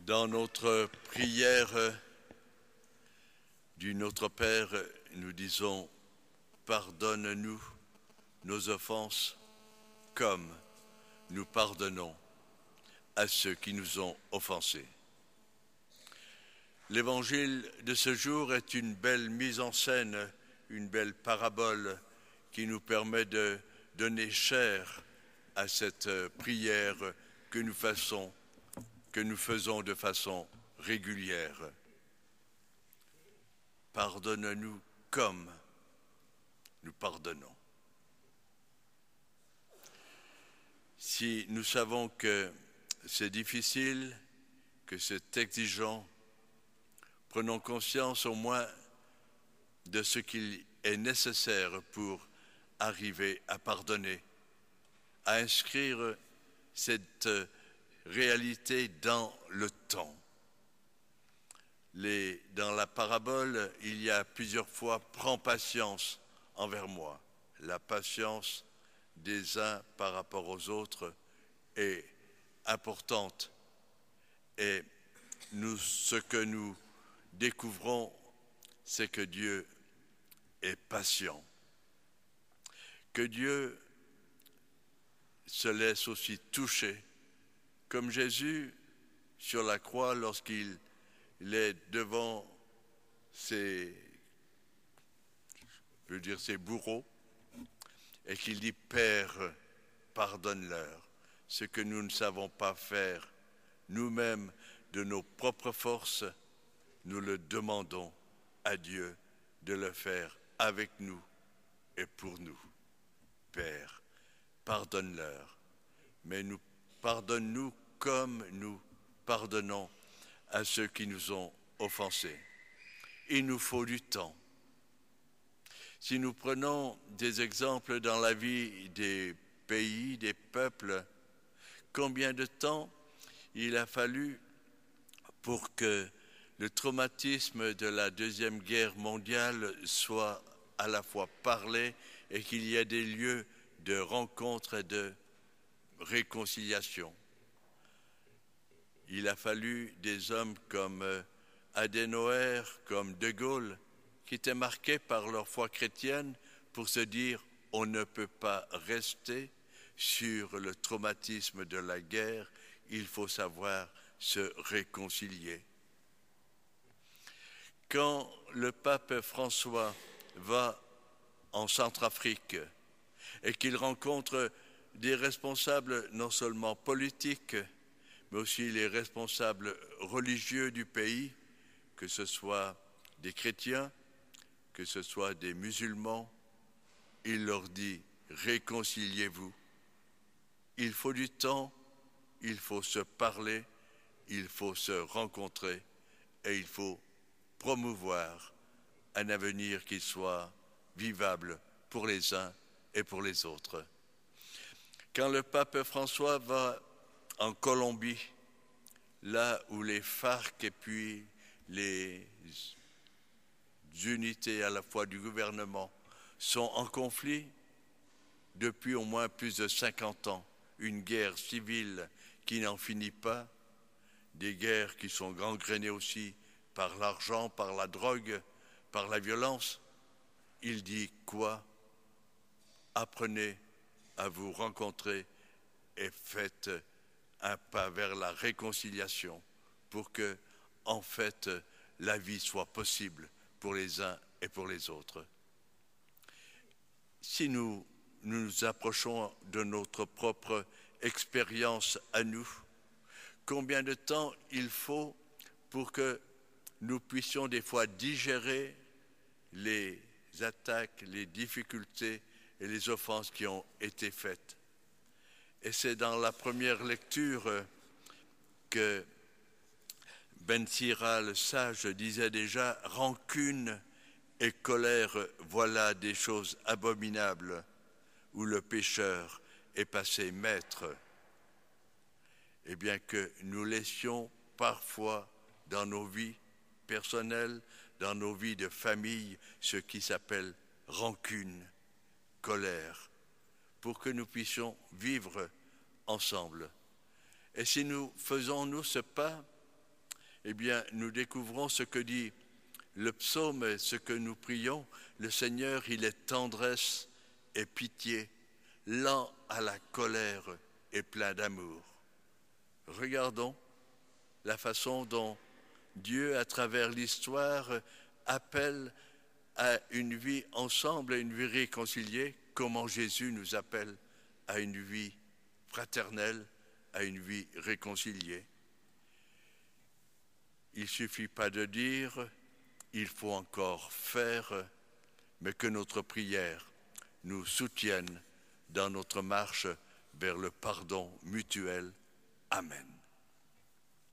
Dans notre prière du Notre Père, nous disons « Pardonne-nous nos offenses comme nous pardonnons à ceux qui nous ont offensés. » L'évangile de ce jour est une belle mise en scène, une belle parabole qui nous permet de donner chair à cette prière que nous faisons de façon régulière. Pardonne-nous comme nous pardonnons. Si nous savons que c'est difficile, que c'est exigeant, prenons conscience au moins de ce qu'il est nécessaire pour arriver à pardonner, à inscrire cette réalité dans le temps. Dans la parabole, il y a plusieurs fois « Prends patience envers moi ». La patience des uns par rapport aux autres est importante. Et ce que nous découvrons, c'est que Dieu est patient. Que Dieu se laisse aussi toucher, comme Jésus sur la croix lorsqu'il est devant ses bourreaux et qu'il dit « Père, pardonne-leur ce que nous ne savons pas faire nous-mêmes de nos propres forces, nous le demandons à Dieu de le faire avec nous et pour nous. Père, pardonne-leur, mais pardonne-nous comme nous pardonnons à ceux qui nous ont offensés. » Il nous faut du temps. Si nous prenons des exemples dans la vie des pays, des peuples, combien de temps il a fallu pour que le traumatisme de la Deuxième Guerre mondiale soit à la fois parlé et qu'il y ait des lieux de rencontre et de réconciliation. Il a fallu des hommes comme Adenauer, comme De Gaulle, qui étaient marqués par leur foi chrétienne pour se dire « on ne peut pas rester sur le traumatisme de la guerre, il faut savoir se réconcilier ». Quand le pape François va en Centrafrique et qu'il rencontre des responsables non seulement politiques, mais aussi les responsables religieux du pays, que ce soit des chrétiens, que ce soit des musulmans, il leur dit « réconciliez-vous ». Il faut du temps, il faut se parler, il faut se rencontrer et il faut promouvoir un avenir qui soit vivable pour les uns et pour les autres. Quand le pape François va en Colombie, là où les FARC et puis les unités à la fois du gouvernement sont en conflit depuis au moins plus de 50 ans, une guerre civile qui n'en finit pas, des guerres qui sont gangrénées aussi par l'argent, par la drogue, par la violence. Il dit quoi? Apprenez à vous rencontrer et faites un pas vers la réconciliation pour que, en fait, la vie soit possible pour les uns et pour les autres. Si nous nous approchons de notre propre expérience à nous, combien de temps il faut pour que nous puissions des fois digérer les attaques, les difficultés et les offenses qui ont été faites. Et c'est dans la première lecture que Ben Sira, le sage, disait déjà « Rancune et colère, voilà des choses abominables où le pécheur est passé maître. » Et bien que nous laissions parfois dans nos vies personnelles, dans nos vies de famille, ce qui s'appelle rancune, colère, pour que nous puissions vivre ensemble. Et si nous faisons, nous, ce pas, eh bien, nous découvrons ce que dit le psaume et ce que nous prions. Le Seigneur, il est tendresse et pitié, lent à la colère et plein d'amour. Regardons la façon dont Dieu, à travers l'histoire, appelle à une vie ensemble, à une vie réconciliée, comment Jésus nous appelle à une vie fraternelle, à une vie réconciliée. Il ne suffit pas de dire, il faut encore faire, mais que notre prière nous soutienne dans notre marche vers le pardon mutuel. Amen.